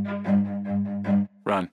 Run.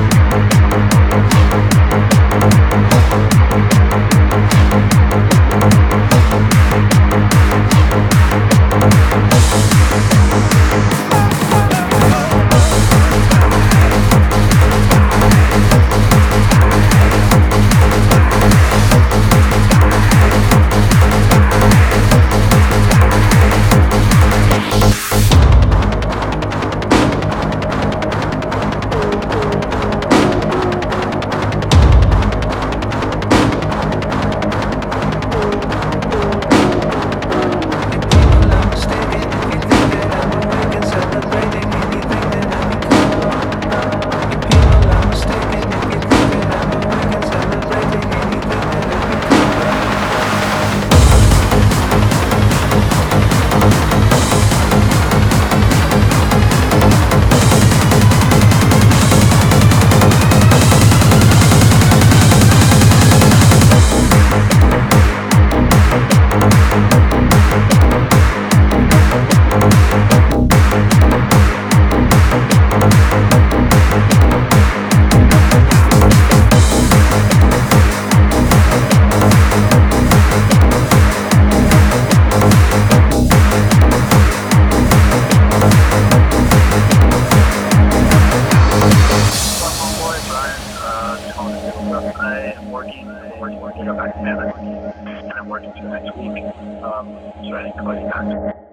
I'm working to go back to Canada, and I'm working for the next week. So I didn't call you back.